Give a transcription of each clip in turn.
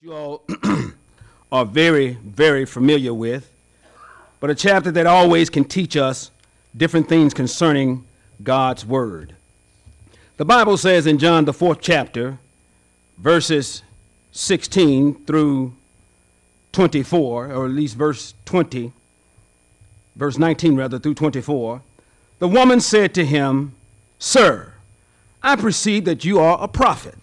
You all are very, very familiar with, but a chapter that always can teach us different things concerning God's Word. The Bible says in John, the 4th chapter, verses 16 through 24, or at least verse 19 through 24, the woman said to him, "Sir, I perceive that you are a prophet.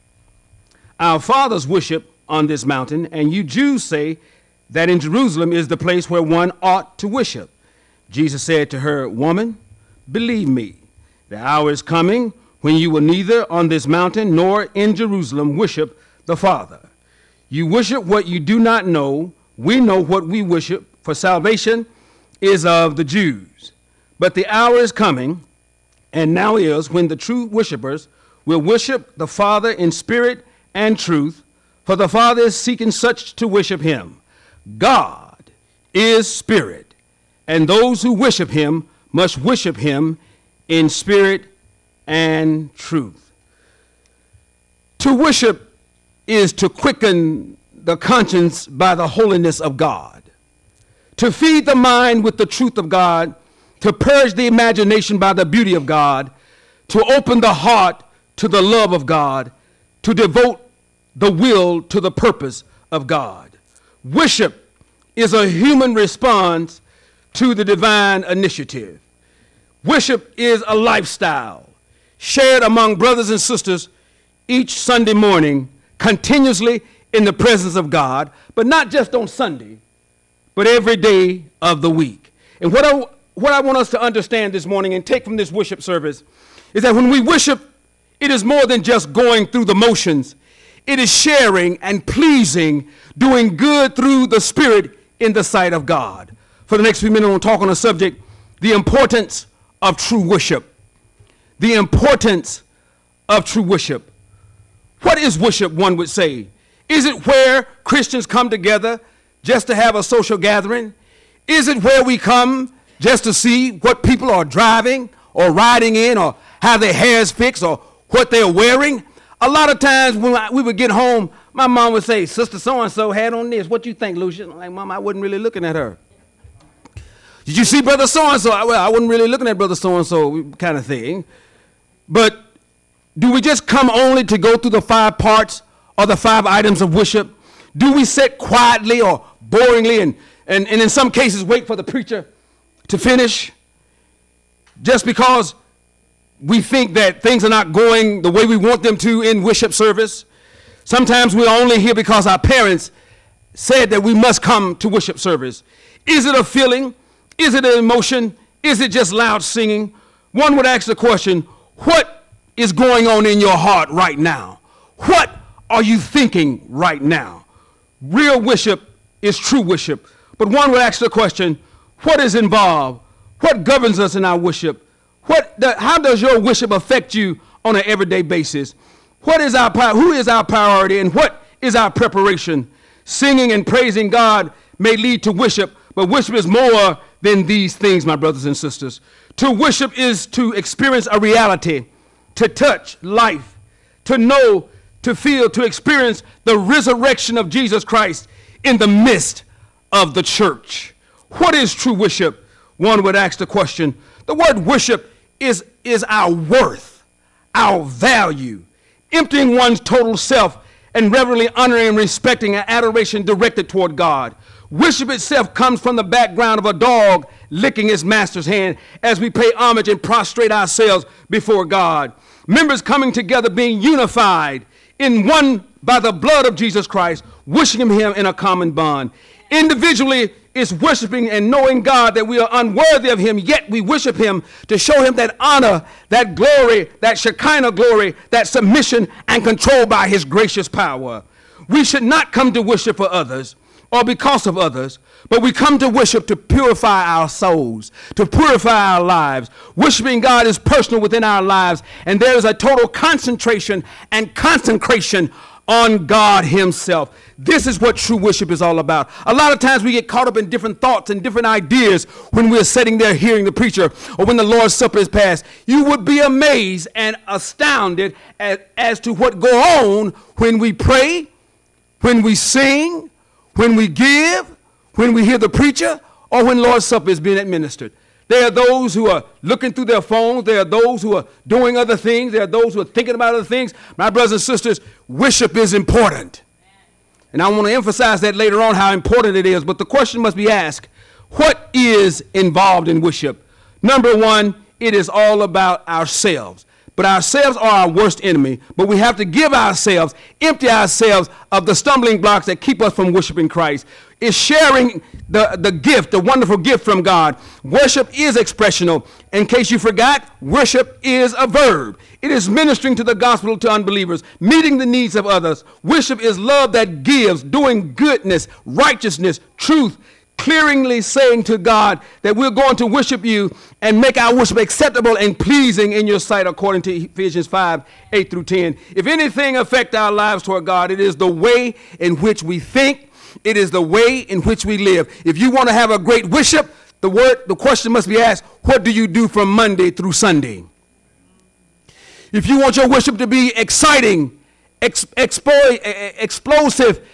Our fathers worship on this mountain, and you Jews say that in Jerusalem is the place where one ought to worship." Jesus said to her, "Woman, believe me, the hour is coming when you will neither on this mountain nor in Jerusalem worship the Father. You worship what you do not know. We know what we worship, for salvation is of the Jews. But the hour is coming, and now is, when the true worshipers will worship the Father in spirit and truth, for the Father is seeking such to worship him. God is spirit, and those who worship him must worship him in spirit and truth." To worship is to quicken the conscience by the holiness of God, to feed the mind with the truth of God, to purge the imagination by the beauty of God, to open the heart to the love of God, to devote the will to the purpose of God. Worship is a human response to the divine initiative. Worship is a lifestyle shared among brothers and sisters each Sunday morning, continuously in the presence of God, but not just on Sunday, but every day of the week. And what I want us to understand this morning and take from this worship service is that when we worship, it is more than just going through the motions. It is sharing and pleasing, doing good through the Spirit in the sight of God. For the next few minutes, I want to talk on a subject, the importance of true worship. The importance of true worship. What is worship, one would say? Is it where Christians come together just to have a social gathering? Is it where we come just to see what people are driving or riding in, or how their hair is fixed, or what they're wearing? A lot of times when we would get home, my mom would say, "Sister so-and-so had on this. What you think, Lucian?" I'm like, "Mom, I wasn't really looking at her." "Did you see brother so-and-so?" "Well, I wasn't really looking at brother so-and-so," kind of thing. But do we just come only to go through the 5 parts or the 5 items of worship? Do we sit quietly or boringly and in some cases wait for the preacher to finish just because we think that things are not going the way we want them to in worship service? Sometimes we're only here because our parents said that we must come to worship service. Is it a feeling? Is it an emotion? Is it just loud singing? One would ask the question, what is going on in your heart right now? What are you thinking right now? Real worship is true worship. But one would ask the question, what is involved? What governs us in our worship? How does your worship affect you on an everyday basis? Who is our priority, and what is our preparation? Singing and praising God may lead to worship, but worship is more than these things, my brothers and sisters. To worship is to experience a reality, to touch life, to know, to feel, to experience the resurrection of Jesus Christ in the midst of the church. What is true worship? One would ask the question. The word worship is our worth, our value, emptying one's total self and reverently honoring and respecting and adoration directed toward God. Worship itself comes from the background of a dog licking his master's hand as we pay homage and prostrate ourselves before God. Members coming together, being unified in one by the blood of Jesus Christ, worshiping him in a common bond. Individually, it's worshiping and knowing God that we are unworthy of him, yet we worship him to show him that honor, that glory, that Shekinah glory, that submission and control by his gracious power. We should not come to worship for others or because of others, but we come to worship to purify our souls, to purify our lives. Worshiping God is personal within our lives, and there is a total concentration and consecration on God himself. This is what true worship is all about. A lot of times we get caught up in different thoughts and different ideas when we're sitting there hearing the preacher or when the Lord's Supper is passed. You would be amazed and astounded as to what go on when we pray, when we sing, when we give, when we hear the preacher, or when Lord's Supper is being administered. There are those who are looking through their phones. There are those who are doing other things. There are those who are thinking about other things. My brothers and sisters, worship is important. And I want to emphasize that later on, how important it is. But the question must be asked, what is involved in worship? Number one, it is all about ourselves. But ourselves are our worst enemy. But we have to give ourselves, empty ourselves of the stumbling blocks that keep us from worshiping Christ. It's sharing the gift, the wonderful gift from God. Worship is expressional. In case you forgot, worship is a verb. It is ministering to the gospel to unbelievers, meeting the needs of others. Worship is love that gives, doing goodness, righteousness, truth, clearly saying to God that we're going to worship you and make our worship acceptable and pleasing in your sight, according to Ephesians 5:8-10. If anything affects our lives toward God, it is the way in which we think. It is the way in which we live. If you want to have a great worship, the question must be asked, what do you do from Monday through Sunday? If you want your worship to be exciting, explosive,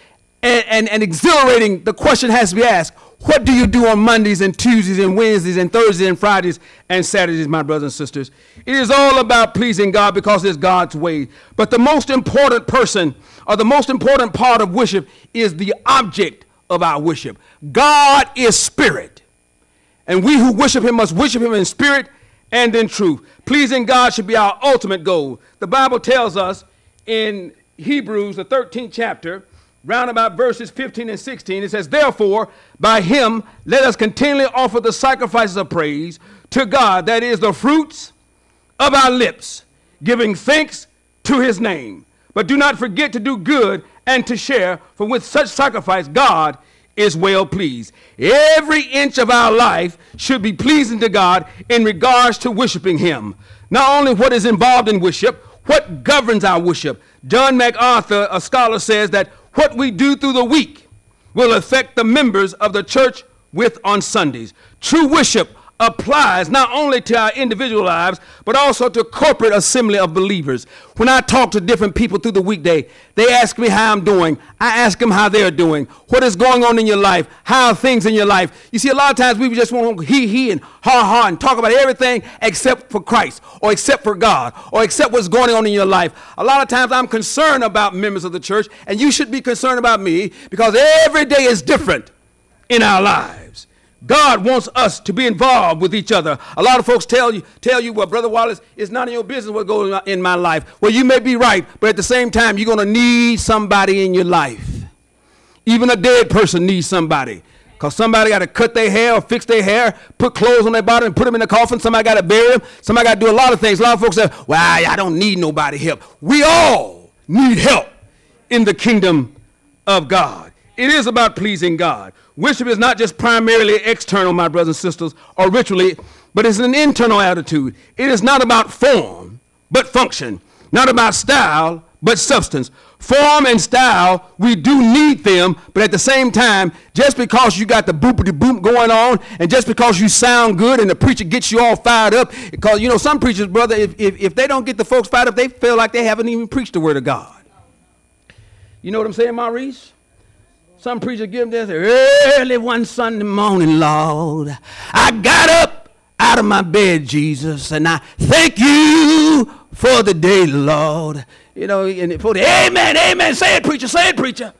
and exhilarating, the question has to be asked, what do you do on Mondays and Tuesdays and Wednesdays and Thursdays and Fridays and Saturdays, my brothers and sisters? It is all about pleasing God because it's God's way. But the most important person, or the most important part of worship, is the object of our worship. God is spirit, and we who worship him must worship him in spirit and in truth. Pleasing God should be our ultimate goal. The Bible tells us in Hebrews, the 13th chapter, round about verses 15 and 16, it says, therefore, by him, let us continually offer the sacrifices of praise to God, that is the fruits of our lips, giving thanks to his name. But do not forget to do good and to share, for with such sacrifice, God is well pleased. Every inch of our life should be pleasing to God in regards to worshiping him. Not only what is involved in worship, what governs our worship. John MacArthur, a scholar, says that what we do through the week will affect the members of the church with on Sundays. True worship applies not only to our individual lives, but also to corporate assembly of believers. When I talk to different people through the weekday, they ask me how I'm doing. I ask them how they're doing. What is going on in your life? How are things in your life? You see, a lot of times we just want to he and ha and talk about everything except for Christ, or except for God, or except what's going on in your life. A lot of times I'm concerned about members of the church, and you should be concerned about me, because every day is different in our lives. God wants us to be involved with each other. A lot of folks tell you, well, Brother Wallace, it's none of your business what goes on in my life. Well, you may be right, but at the same time, you're going to need somebody in your life. Even a dead person needs somebody, because somebody got to cut their hair or fix their hair, put clothes on their body and put them in the coffin. Somebody got to bury them. Somebody got to do a lot of things. A lot of folks say, well, I don't need nobody help. We all need help in the kingdom of God. It is about pleasing God. Worship is not just primarily external, my brothers and sisters, or ritually, but it's an internal attitude. It is not about form, but function. Not about style, but substance. Form and style, we do need them, but at the same time, just because you got the boopity-boop going on, and just because you sound good and the preacher gets you all fired up, because, you know, some preachers, brother, if they don't get the folks fired up, they feel like they haven't even preached the word of God. You know what I'm saying, Maurice? Some preachers give them this, early one Sunday morning, Lord, I got up out of my bed, Jesus, and I thank you for the day, Lord. You know, and for the amen, say it, preacher.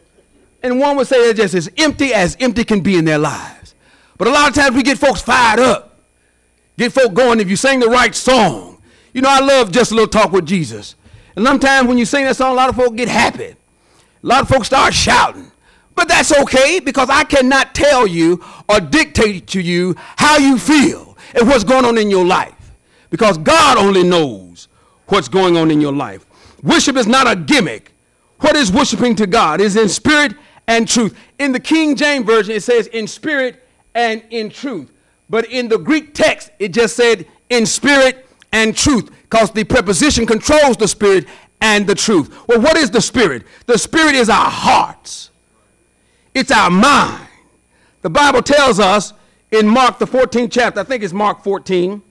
And one would say it's just as empty can be in their lives. But a lot of times we get folks fired up, get folk going if you sing the right song. You know, I love Just a Little Talk with Jesus. And sometimes when you sing that song, a lot of folks get happy. A lot of folks start shouting. But that's okay, because I cannot tell you or dictate to you how you feel and what's going on in your life, because God only knows what's going on in your life. Worship is not a gimmick. What is worshiping to God? It is in spirit and truth. In the King James Version, it says in spirit and in truth. But in the Greek text, it just said in spirit and truth, because the preposition controls the spirit and the truth. Well, what is the spirit? The spirit is our hearts. It's our mind. The Bible tells us in Mark, the 14th chapter, I think it's Mark 14,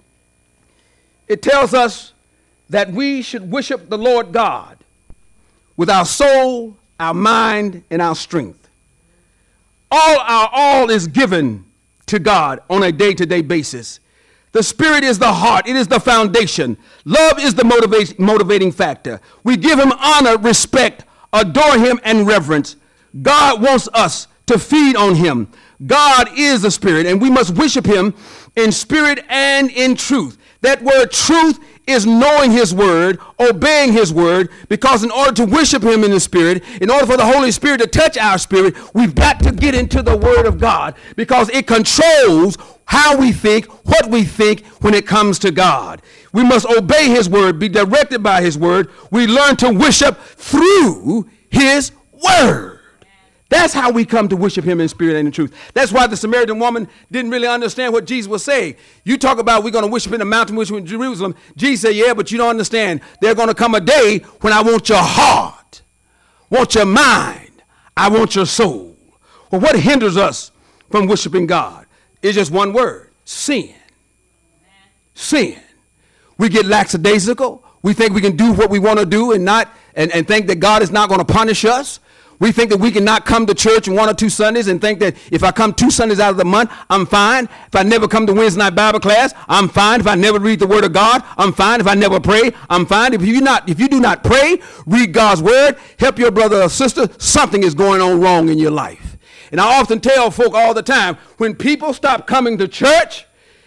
it tells us that we should worship the Lord God with our soul, our mind, and our strength. Our all is given to God on a day-to-day basis. The Spirit is the heart. It is the foundation. Love is the motivating factor. We give him honor, respect, adore him, and reverence. God wants us to feed on him. God is the Spirit, and we must worship him in spirit and in truth. That word truth is knowing his word, obeying his word, because in order to worship him in the Spirit, in order for the Holy Spirit to touch our spirit, we've got to get into the word of God, because it controls how we think, what we think when it comes to God. We must obey his word, be directed by his word. We learn to worship through his word. That's how we come to worship him in spirit and in truth. That's why the Samaritan woman didn't really understand what Jesus was saying. You talk about we're going to worship in the mountain, worship in Jerusalem. Jesus said, yeah, but you don't understand. There's going to come a day when I want your heart, want your mind, I want your soul. Well, what hinders us from worshiping God? It's just one word: sin. Sin. We get lackadaisical. We think we can do what we want to do and think that God is not going to punish us. We think that we cannot come to church 1 or 2 Sundays and think that if I come 2 Sundays out of the month, I'm fine. If I never come to Wednesday night Bible class, I'm fine. If I never read the word of God, I'm fine. If I never pray, I'm fine. If you do not pray, read God's word, help your brother or sister, something is going on wrong in your life. And I often tell folk all the time, when people stop coming to church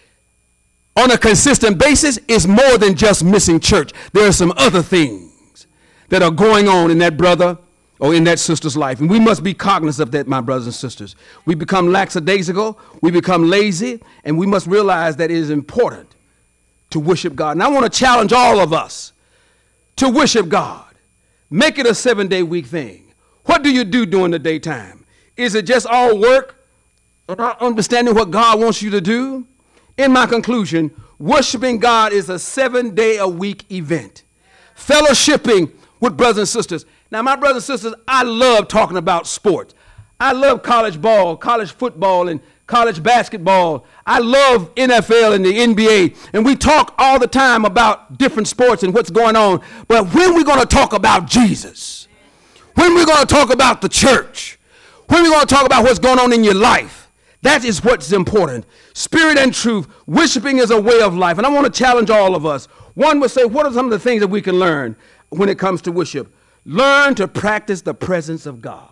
on a consistent basis, it's more than just missing church. There are some other things that are going on in that brother or in that sister's life. And we must be cognizant of that, my brothers and sisters. We become lackadaisical, we become lazy, and we must realize that it is important to worship God. And I want to challenge all of us to worship God. Make it a 7-day week thing. What do you do during the daytime? Is it just all work or not understanding what God wants you to do? In my conclusion, worshiping God is a 7-day-a-week event. Fellowshipping with brothers and sisters. Now, my brothers and sisters, I love talking about sports. I love college ball, college football, and college basketball. I love NFL and the NBA. And we talk all the time about different sports and what's going on. But when we're going to talk about Jesus, when we're going to talk about the church, when we're going to talk about what's going on in your life, that is what's important. Spirit and truth. Worshiping is a way of life. And I want to challenge all of us. One would say, what are some of the things that we can learn when it comes to worship? Learn to practice the presence of God.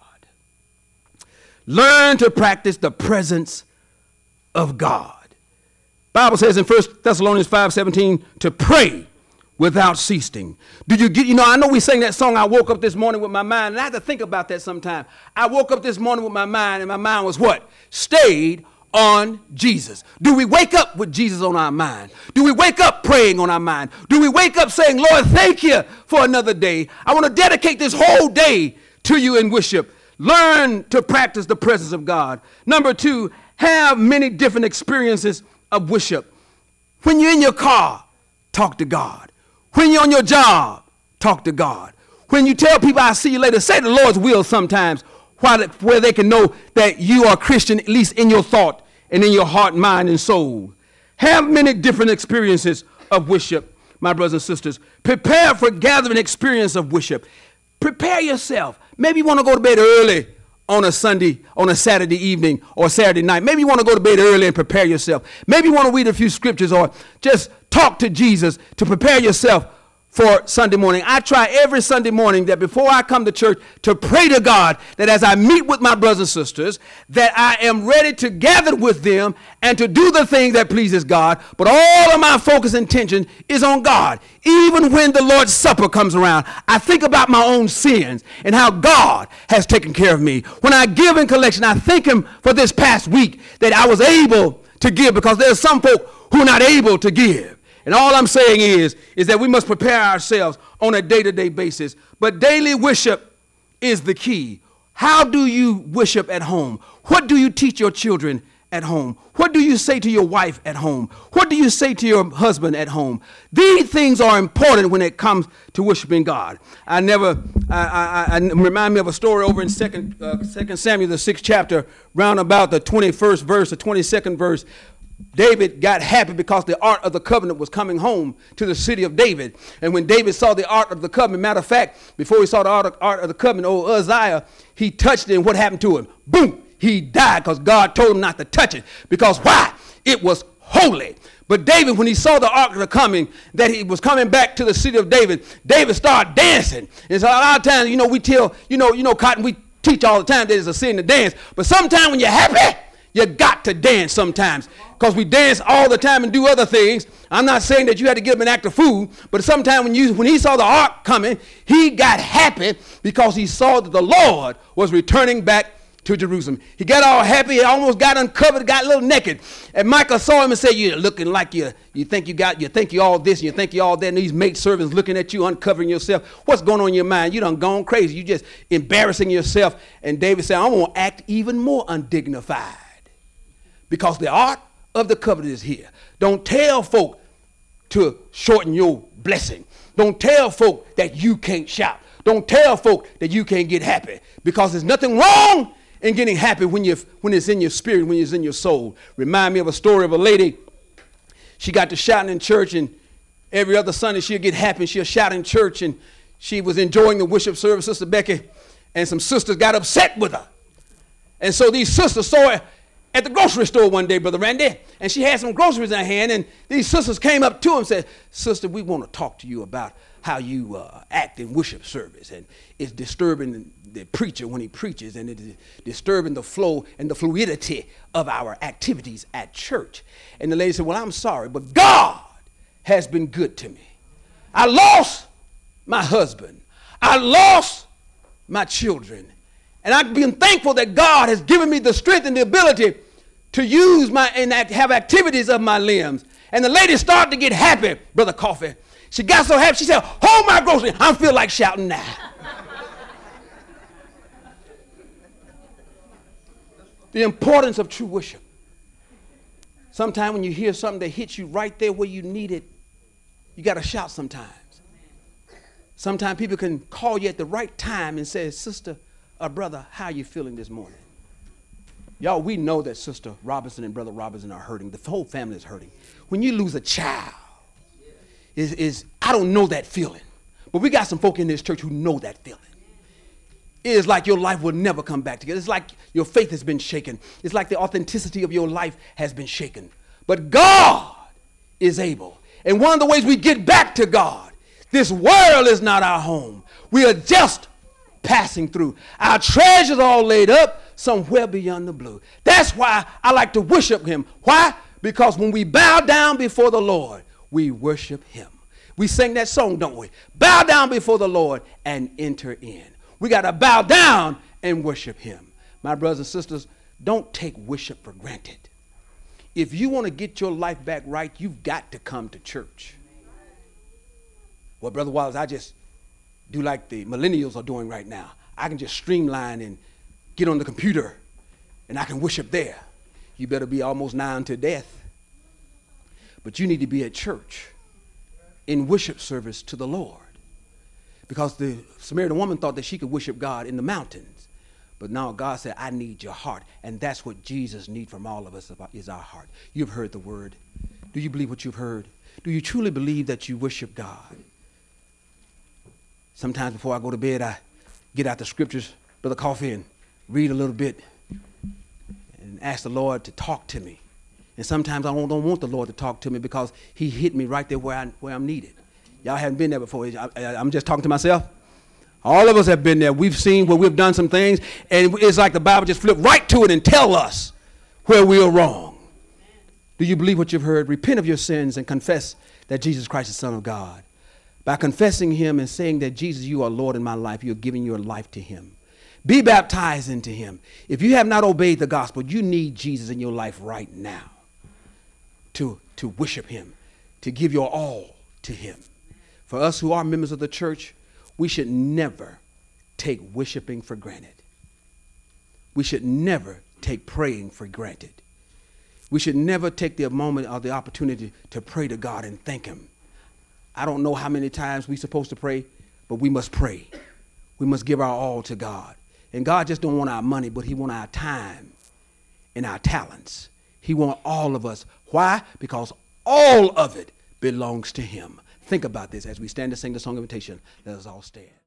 Learn to practice the presence of God. Bible says in 1 Thessalonians 5:17 to pray without ceasing. Do you get, I know we sang that song, I woke up this morning with my mind, and I had to think about that sometime. I woke up this morning with my mind, and my mind was what? Stayed on Jesus. Do we wake up with Jesus on our mind? Do we wake up praying on our mind? Do we wake up saying, Lord, thank you for another day. I want to dedicate this whole day to you in worship. Learn to practice the presence of God. Number 2, have many different experiences of worship. When you're in your car, talk to God. When you're on your job, talk to God. When you tell people I'll see you later, say the Lord's will sometimes, where they can know that you are Christian, at least in your thought and in your heart, mind, and soul. Have many different experiences of worship, my brothers and sisters. Prepare for gathering experience of worship. Prepare yourself. Maybe you want to go to bed early on a Saturday evening or Saturday night. Maybe you want to go to bed early and prepare yourself. Maybe you want to read a few scriptures or just talk to Jesus to prepare yourself for Sunday morning. I try every Sunday morning that before I come to church to pray to God that as I meet with my brothers and sisters, that I am ready to gather with them and to do the thing that pleases God. But all of my focus and attention is on God. Even when the Lord's Supper comes around, I think about my own sins and how God has taken care of me. When I give in collection, I thank him for this past week that I was able to give, because there's some folk who are not able to give. And all I'm saying is that we must prepare ourselves on a day-to-day basis. But daily worship is the key. How do you worship at home? What do you teach your children at home? What do you say to your wife at home? What do you say to your husband at home? These things are important when it comes to worshiping God. I remind me of a story over in 2 Samuel, the 6th chapter, round about the 21st verse, the 22nd verse. David got happy because the Ark of the Covenant was coming home to the city of David. And when David saw the Ark of the Covenant, matter of fact, before he saw the Ark of the Covenant, old Uzziah, he touched it, and what happened to him? Boom! He died because God told him not to touch it. Because why? It was holy. But David, when he saw the Ark of the coming, that he was coming back to the city of David, David started dancing. And so a lot of times, we tell, Cotton, we teach all the time that it's a sin to dance. But sometimes when you're happy, you got to dance sometimes, because we dance all the time and do other things. I'm not saying that you had to give him an act of food, but sometimes when he saw the ark coming, he got happy because he saw that the Lord was returning back to Jerusalem. He got all happy. He almost got uncovered, got a little naked. And Micah saw him and said, "You're looking like you think you all this, and you think you all that, and these maid servants looking at you, uncovering yourself. What's going on in your mind? You done gone crazy. You just embarrassing yourself." And David said, "I'm going to act even more undignified, because the Ark of the Covenant is here." Don't tell folk to shorten your blessing. Don't tell folk that you can't shout. Don't tell folk that you can't get happy, because there's nothing wrong in getting happy when it's in your spirit, when it's in your soul. Remind me of a story of a lady. She got to shouting in church, and every other Sunday she'll get happy and she'll shout in church, and she was enjoying the worship service, Sister Becky, and some sisters got upset with her. And so these sisters saw her at the grocery store one day, Brother Randy, and she had some groceries in her hand, and these sisters came up to him and said, "Sister, we want to talk to you about how you act in worship service, and it's disturbing the preacher when he preaches, and it is disturbing the flow and the fluidity of our activities at church." And the lady said, "Well, I'm sorry, but God has been good to me. I lost my husband. I lost my children. And I've been thankful that God has given me the strength and the ability to use and have activities of my limbs." And the lady started to get happy, Brother Coffee. She got so happy, she said, "Hold my grocery. I feel like shouting now." The importance of true worship. Sometimes when you hear something that hits you right there where you need it, you got to shout sometimes. Sometimes people can call you at the right time and say, "Sister, brother, how are you feeling this morning?" Y'all, we know that Sister Robinson and Brother Robinson are hurting. The whole family is hurting. When you lose a child, I don't know that feeling. But we got some folk in this church who know that feeling. It is like your life will never come back together. It's like your faith has been shaken. It's like the authenticity of your life has been shaken. But God is able. And one of the ways we get back to God, this world is not our home. We are just passing through. Our treasures are all laid up somewhere beyond the blue. That's why I like to worship him. Why? Because when we bow down before the Lord, we worship him. We sing that song, don't we? Bow down before the Lord and enter in. We got to bow down and worship him. My brothers and sisters, don't take worship for granted. If you want to get your life back right, you've got to come to church. Well, Brother Wallace, I just do like the millennials are doing right now. I can just streamline and get on the computer and I can worship there. You better be almost nigh unto death. But you need to be at church in worship service to the Lord. Because the Samaritan woman thought that she could worship God in the mountains. But now God said, "I need your heart." And that's what Jesus needs from all of us, is our heart. You've heard the word. Do you believe what you've heard? Do you truly believe that you worship God? Sometimes before I go to bed, I get out the scriptures, Brother Coffee, and read a little bit and ask the Lord to talk to me. And sometimes I don't want the Lord to talk to me because he hit me right there where I'm needed. Y'all haven't been there before. I'm just talking to myself. All of us have been there. We've seen where we've done some things, and it's like the Bible just flipped right to it and tell us where we are wrong. Do you believe what you've heard? Repent of your sins and confess that Jesus Christ is the Son of God. By confessing him and saying that, "Jesus, you are Lord in my life," you're giving your life to him. Be baptized into him. If you have not obeyed the gospel, you need Jesus in your life right now to worship him, to give your all to him. For us who are members of the church, we should never take worshiping for granted. We should never take praying for granted. We should never take the moment or the opportunity to pray to God and thank him. I don't know how many times we're supposed to pray, but we must pray. We must give our all to God. And God just don't want our money, but he wants our time and our talents. He wants all of us. Why? Because all of it belongs to him. Think about this as we stand to sing the song of invitation. Let us all stand.